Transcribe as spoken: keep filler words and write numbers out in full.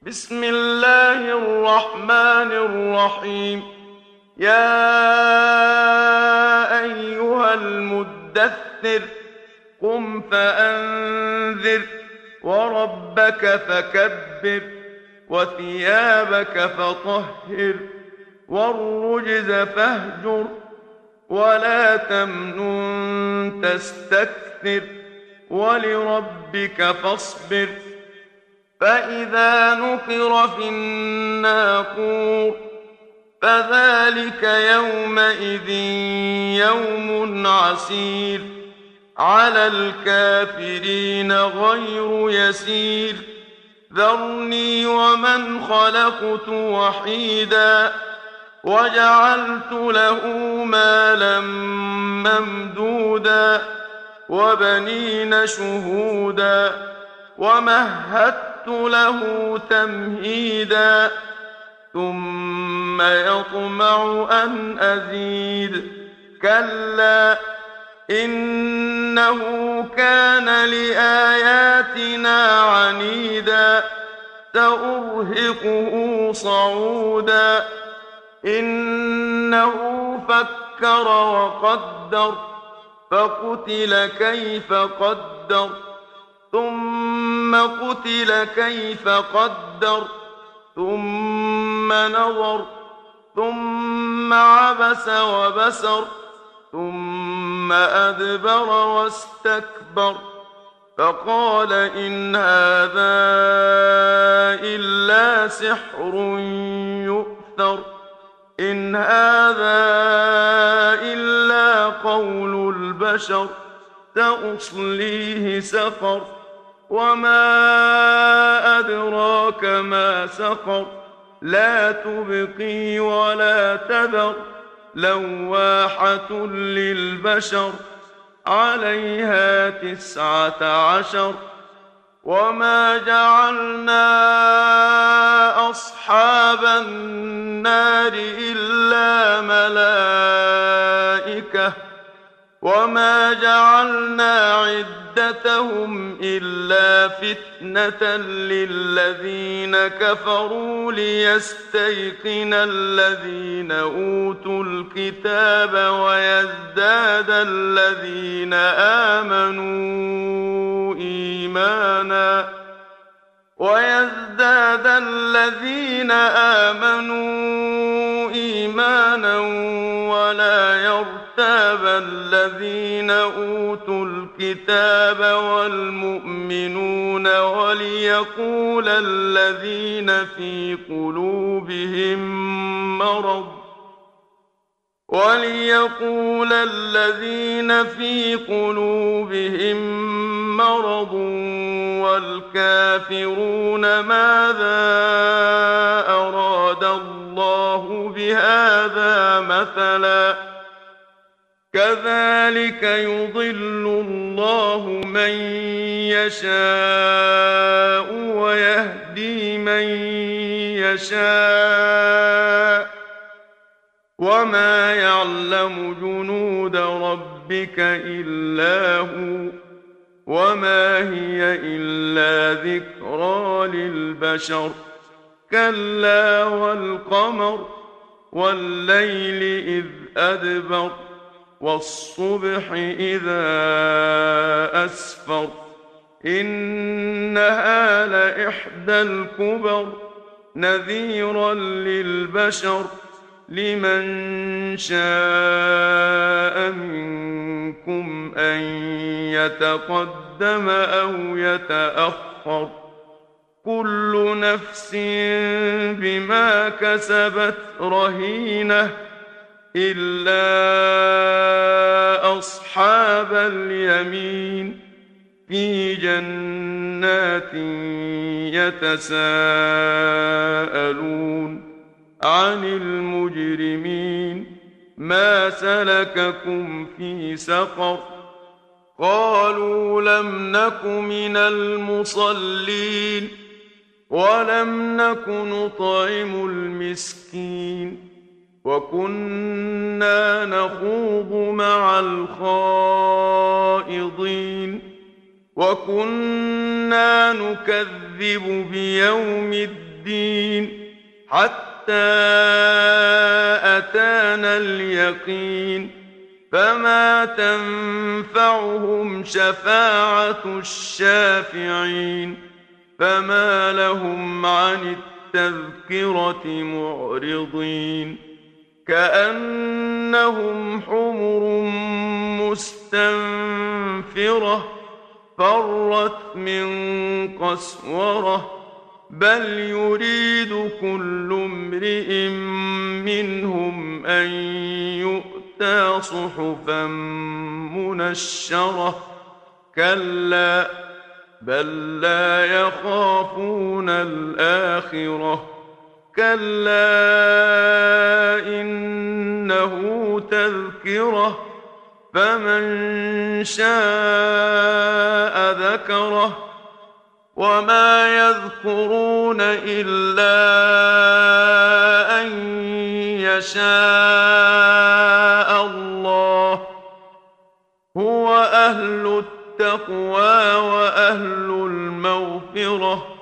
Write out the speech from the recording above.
بسم الله الرحمن الرحيم. يا أيها المدثر قم فأنذر وربك فكبر وثيابك فطهر والرجز فاهجر ولا تمنن تستكثر ولربك فاصبر. فإذا نقر في الناقور فذلك يومئذ يوم عسير على الكافرين غير يسير. ذرني ومن خلقت وحيدا وجعلت له مالا ممدودا وبنين شهودا ومهدت له تمهيدا ثم يطمع أن أزيد. كلا إنه كان لآياتنا عنيدا سأرهقه صعودا. إنه فكر وقدر فقتل كيف قدر ثم قتل كيف قدر ثم نظر ثم عبس وبسر ثم أدبر واستكبر فقال إن هذا إلا سحر يؤثر إن هذا إلا قول البشر سأصليه سقر وما أدراك ما سقر لا تبقي ولا تذر لواحة للبشر عليها تسعة عشر. وما جعلنا أصحاب النار إلا ملائكة وما جعلنا عدتهم إلا فتنة للذين كفروا ليستيقن الذين أوتوا الكتاب ويزداد الذين آمنوا إيمانا ويزداد الذين آمنوا إيمانا ولا يرتاب الذين أوتوا الكتاب والمؤمنون وليقول الذين في قلوبهم مرض وليقول الذين في قلوبهم مرض والكافرون ماذا أراد الله بهذا مثلا كذلك يضل الله من يشاء ويهدي من يشاء وما يعلم جنود ربك إلا هو وما هي إلا ذكرى للبشر. كلا والقمر والليل إذ أدبر والصبح إذا أسفر إنها لإحدى الكبر نذيرا للبشر لمن شاء منكم أن يتقدم أو يتأخر كل نفس بما كسبت رهينة إلا أصحاب اليمين في جنات يتساءلون عن المجرمين ما سلككم في سقر قالوا لم نك من المصلين ولم نك نطعم المسكين وكنا نخوض مع الخائضين وكنا نكذب بيوم الدين الدين حتى أتانا اليقين فما تنفعهم شفاعة الشافعين فما لهم عن التذكرة معرضين كأنهم حمر مستنفرة فرت من قسورة بل يريد كل امرئ منهم أن يؤتى صحفا منشرة كلا بل لا يخافون الآخرة كلا إنه تذكرة فمن شاء ذكره وما يذكرون إلا أن يشاء الله هو أهل التقوى وأهل المغفرة